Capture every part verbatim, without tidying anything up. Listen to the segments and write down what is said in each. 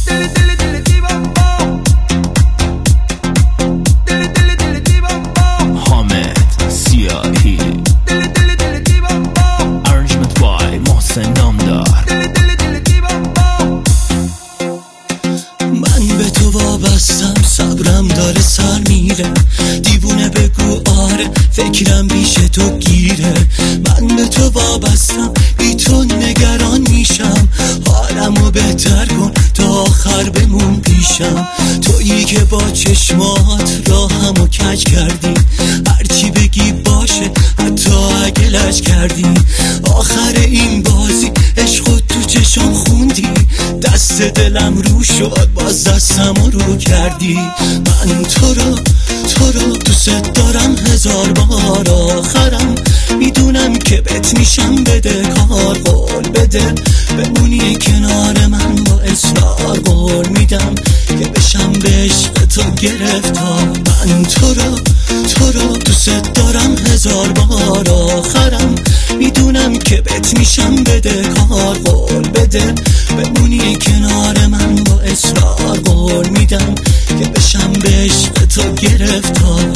صبرم داره سر میره، دیوونه بگو آره فکرم پیش تو گیره. من به تو وابستم، بی تو نگران میشم، حالمو بهتر کن تا آخر بمون پیشم. تویی که با چشمات راهمو کج کردی، هرچی بگی باشه حتی اگه لج کردی. آخر این بازی عشقو تو چشم خوندی، دست دلم رو شد باز دستمو رو کردی. من تو رو تو رو دوست دارم هزار بار، آخرم میدونم که بهت میشم بده کار. قول بده بمونی کنار من، با اصرار قول میدم که بشم به عشق تو گرفتار. من تو رو تو رو دوست دارم هزار بار، آخرم میدونم که بهت میشم بده کار. قول بده بمونی کنار من، با اصرار قول میدم که بشم به عشق تو گرفتار.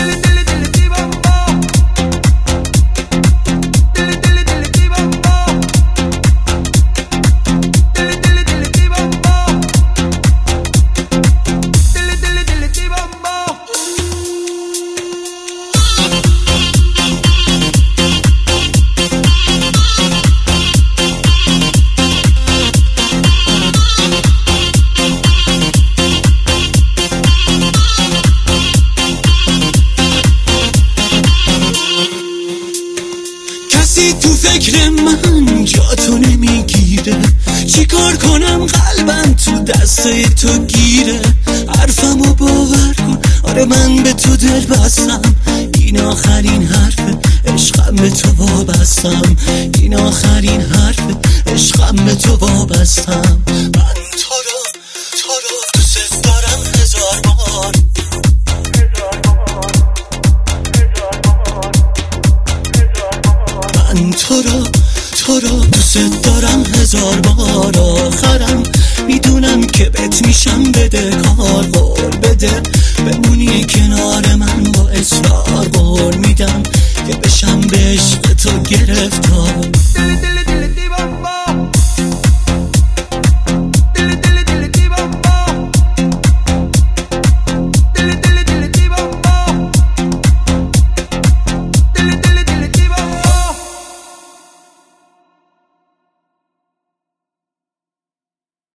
کسی تو فکر من جا تو نمیگیره، چی کار کنم قلبم تو دسته تو گیره. حرفمو باور کن، آره من به تو دل بستم، این آخرین حرفه عشقم به تو وابستم. این آخرین حرفه عشقم به تو وابستم. من تو رو تو رو دوست دارم هزار بار، من تو رو تو رو دوست دارم هزار بار، آخرم میدونم که بهت میشم بده کار.